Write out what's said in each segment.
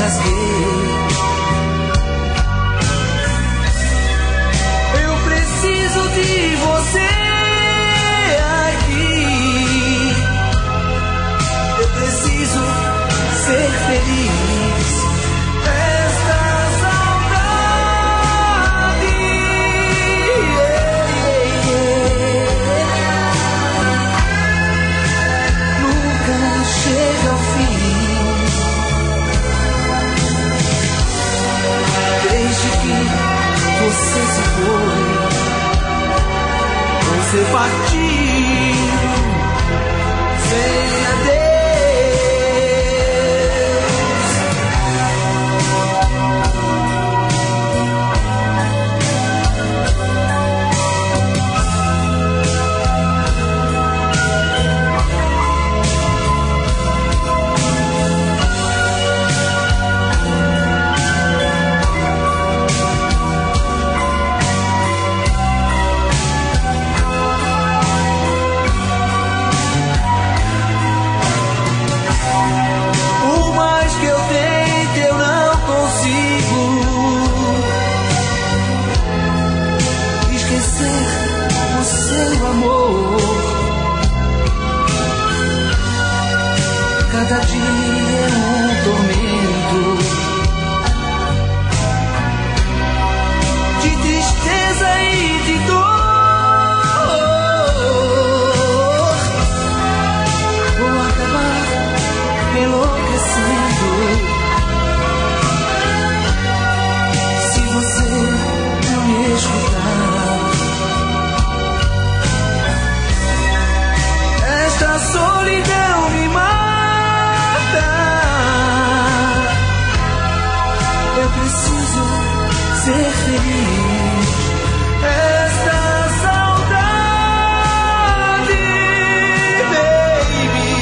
rasguei. Eu preciso de você aqui. Eu preciso ser feliz. Esta saudade nunca chega ao fim. Desde que você se foi, você partiu sem adeus. Cada dia é um tormento de tristeza e de dor. Vou acabar enlouquecendo se você não me escutar. Esta solidão me mata. Eu preciso ser feliz. Esta saudade, baby,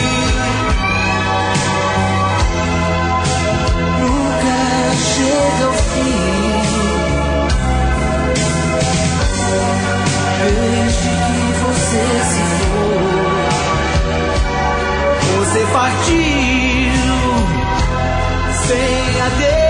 nunca chega ao fim. Desde que você se foi, você partiu sem adeus.